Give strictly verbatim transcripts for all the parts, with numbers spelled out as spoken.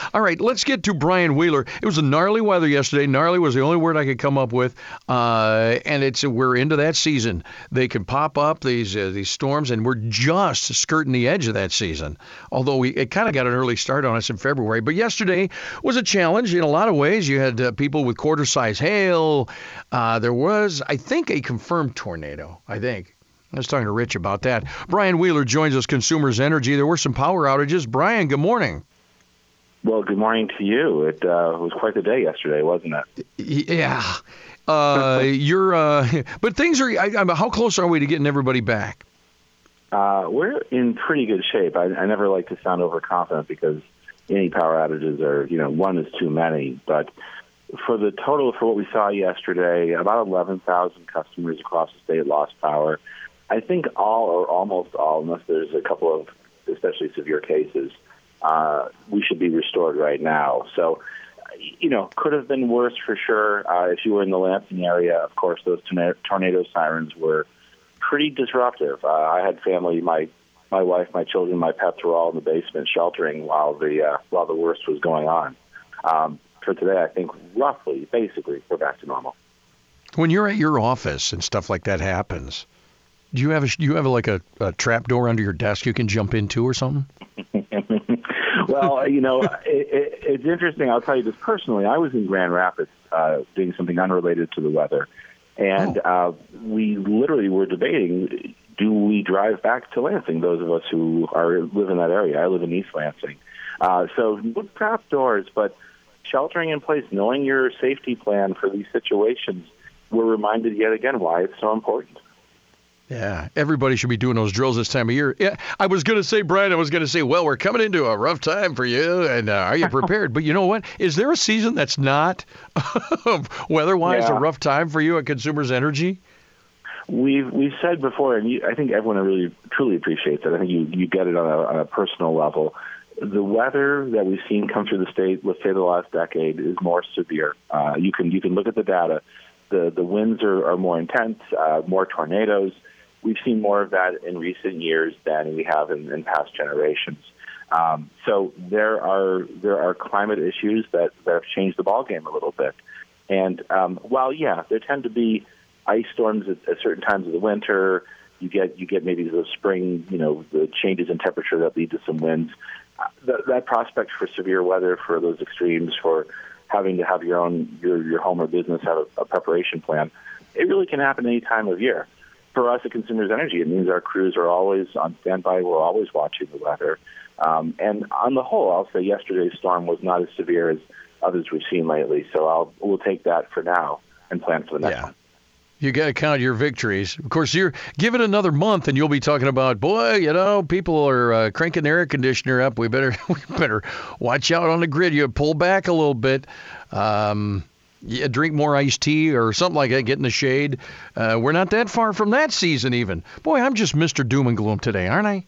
All right, let's get to Brian Wheeler. It was a gnarly weather yesterday. Gnarly was the only word I could come up with, uh, and it's we're into that season. They can pop up these uh, these storms, and we're just skirting the edge of that season. Although we it kind of got an early start on us in February, but yesterday was a challenge in a lot of ways. You had uh, people with quarter-size hail. Uh, there was, I think, a confirmed tornado. I think. I was talking to Rich about that. Brian Wheeler joins us, Consumers Energy. There were some power outages. Brian, good morning. Well, good morning to you. It uh, was quite the day yesterday, wasn't it? Yeah. Uh, you're, uh, but things are, I, I, how close are we to getting everybody back? Uh, we're in pretty good shape. I, I never like to sound overconfident because any power outages are, you know, one is too many. But for the total, for what we saw yesterday, about eleven thousand customers across the state lost power. I think all or almost all, unless there's a couple of especially severe cases, uh, we should be restored right now. So, you know, could have been worse for sure. Uh, if you were in the Lansing area, of course, those tornado, tornado sirens were pretty disruptive. Uh, I had family, my my wife, my children, my pets were all in the basement sheltering while the uh, while the worst was going on. Um, for today, I think roughly, basically, we're back to normal. When you're at your office and stuff like that happens, do you have a, do you have a, like a, a trap door under your desk you can jump into or something? Well, you know, it, it, it's interesting. I'll tell you this personally. I was in Grand Rapids uh, doing something unrelated to the weather, and oh. uh, we literally were debating, do we drive back to Lansing, those of us who are live in that area? I live in East Lansing. Uh, so no trap doors, but sheltering in place, knowing your safety plan for these situations, we're reminded yet again why it's so important. Yeah, everybody should be doing those drills this time of year. Yeah, I was going to say, Brian, I was going to say, well, we're coming into a rough time for you, and uh, are you prepared? But you know what? Is there a season that's not, weather-wise, yeah. a rough time for you at Consumers Energy? We've we've said before, and you, I think everyone really truly appreciates it. I think you, you get it on a, on a personal level. The weather that we've seen come through the state, let's say the last decade, is more severe. Uh, you can you can look at the data. The the winds are, are more intense, uh, more tornadoes. We've seen more of that in recent years than we have in, in past generations. Um, so there are there are climate issues that, that have changed the ballgame a little bit. And um, while, yeah, there tend to be ice storms at, at certain times of the winter, you get you get maybe the spring, you know, the changes in temperature that lead to some winds. Uh, that, that prospect for severe weather, for those extremes, for having to have your own your your home or business have a, a preparation plan, it really can happen any time of year. For us at Consumers Energy, it means our crews are always on standby. We're always watching the weather. Um, and on the whole, I'll say yesterday's storm was not as severe as others we've seen lately. So I'll we'll take that for now and plan for the next yeah. one. You got to count your victories. Of course, you're give it another month, and you'll be talking about, boy, you know, people are uh, cranking their air conditioner up. We better we better watch out on the grid. You pull back a little bit. Um, Yeah, drink more iced tea or something like that, get in the shade. Uh, we're not that far from that season even. Boy, I'm just Mister Doom and Gloom today, aren't I?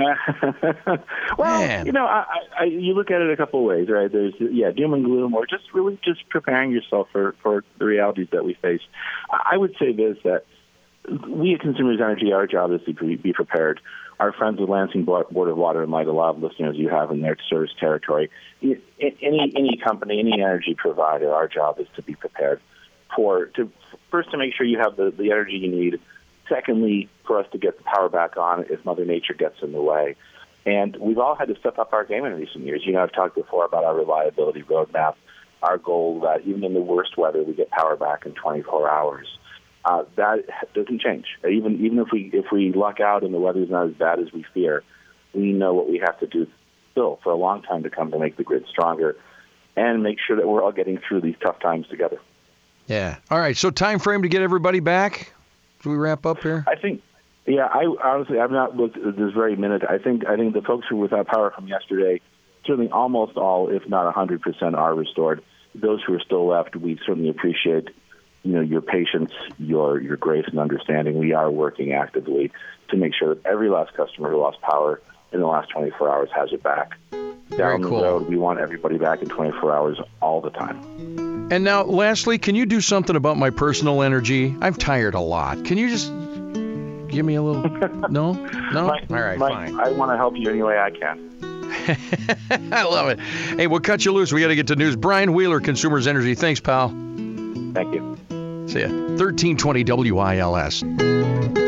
well, Man. you know, I, I, you look at it a couple of ways, right? There's, yeah, doom and gloom, or just really just preparing yourself for, for the realities that we face. I would say this, that we at Consumers Energy, our job is to be prepared. Our friends with Lansing Board of Water and Light, a lot of listeners you have in their service territory, any any company, any energy provider, our job is to be prepared for, to first to make sure you have the, the energy you need. Secondly, for us to get the power back on if Mother Nature gets in the way. And we've all had to step up our game in recent years. You know, I've talked before about our reliability roadmap, our goal that even in the worst weather, we get power back in twenty-four hours. Uh, that doesn't change. Even even if we if we luck out and the weather's not as bad as we fear, we know what we have to do still for a long time to come to make the grid stronger and make sure that we're all getting through these tough times together. Yeah. All right. So time frame to get everybody back? Should we wrap up here? I think, yeah, I honestly, I've not looked at this very minute. I think I think the folks who were without power from yesterday, certainly almost all, if not one hundred percent, are restored. Those who are still left, we certainly appreciate, you know, your patience, your your grace and understanding. We are working actively to make sure that every last customer who lost power in the last twenty-four hours has it back. Very Down cool. the road, we want everybody back in twenty-four hours all the time. And now, lastly, can you do something about my personal energy? I'm tired a lot. Can you just give me a little... No? No? Mike, All right, Mike, fine. I want to help you any way I can. I love it. Hey, we'll cut you loose. We got to get to news. Brian Wheeler, Consumers Energy. Thanks, pal. Thank you. See ya. thirteen twenty W I L S.